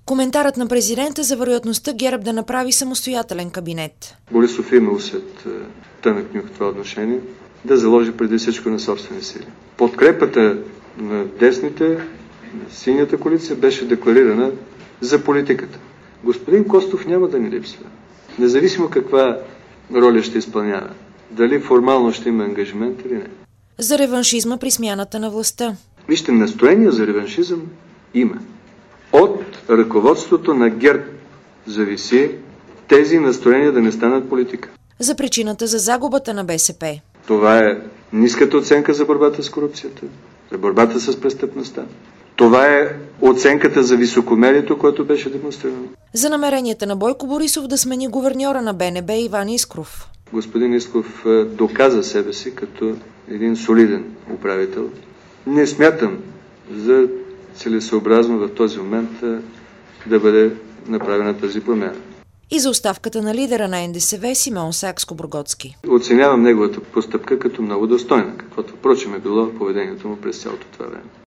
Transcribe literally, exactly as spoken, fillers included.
Коментарът на президента за вероятността ГЕРБ да направи самостоятелен кабинет. Борисов има усет тънък нюх в това отношение, да заложи преди всичко на собствени сили. Подкрепата на десните, на синята коалиция беше декларирана за политиката. Господин Костов няма да ни липсва. Независимо каква роля ще изпълнява. Дали формално ще има ангажимент или не. За реваншизма при смяната на властта. Вижте, настроение за реваншизъм има. От ръководството на ГЕРБ зависи тези настроения да не станат политика. За причината за загубата на БСП. Това е ниската оценка за борбата с корупцията, за борбата с престъпността. Това е оценката за високомерието, което беше демонстрирано. За намеренията на Бойко Борисов да смени гуверньора на БНБ Иван Искров. Господин Искров доказа себе си като един солиден управител. Не смятам за целесъобразно в този момент да бъде направена тази промяна. И за оставката на лидера на НДСВ Симеон Сакскобургготски. Оценявам неговата постъпка като много достойна, каквото впрочем е било поведението му през цялото това време.